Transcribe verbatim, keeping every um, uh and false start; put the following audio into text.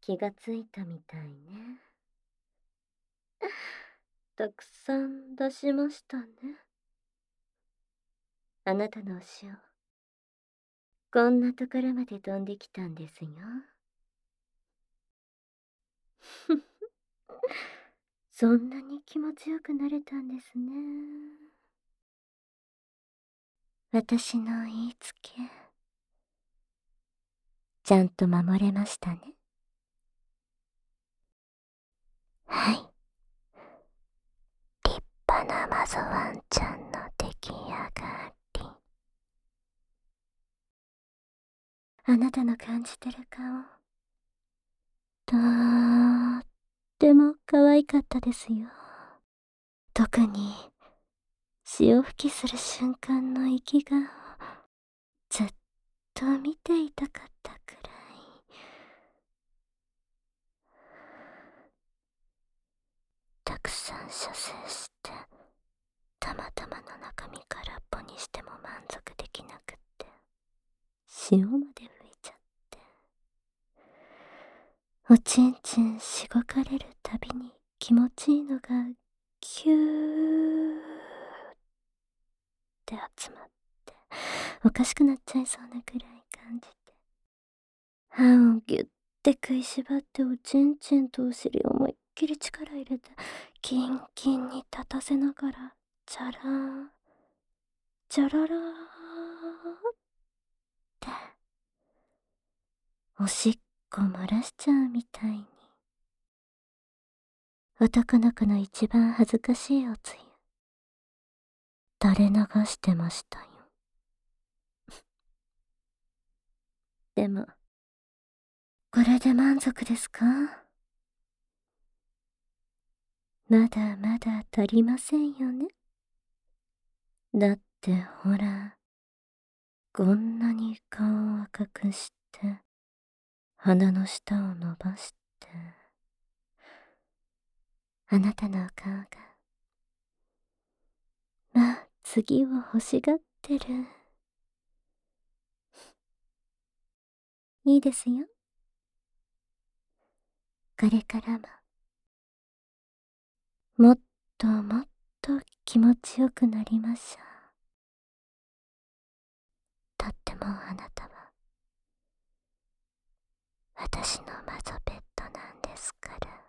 気がついたみたいね。たくさん出しましたね。あなたのお塩、こんなところまで飛んできたんですよ。そんなに気持ちよくなれたんですね。私の言いつけ、ちゃんと守れましたね。はい。立派なマゾワンちゃんの出来上がり。あなたの感じてる顔、とっても可愛かったですよ。特に潮吹きする瞬間の息がずっと見ていたかったくらい。たくさん射精してたまたまの中身空っぽにしても満足できなくって、塩まで吹いちゃって、おちんちんしごかれるたびに気持ちいいのがキューって集まっておかしくなっちゃいそうなくらい感じて、歯をギュッて食いしばっておちんちんとお尻を思いっきり力入れてキンキンに立たせながらチャラーチャララーっておしっこ漏らしちゃうみたいに、男の子の一番恥ずかしいおつゆ垂れ流してましたよ。でもこれで満足ですか？まだまだ足りませんよね。だってほら、こんなに顔を赤くして鼻の下を伸ばして、あなたのお顔がまあ次を欲しがってる。いいですよ。これからももっともっと気持ちよくなりましょう。とってもあなたは私のマゾペットなんですから。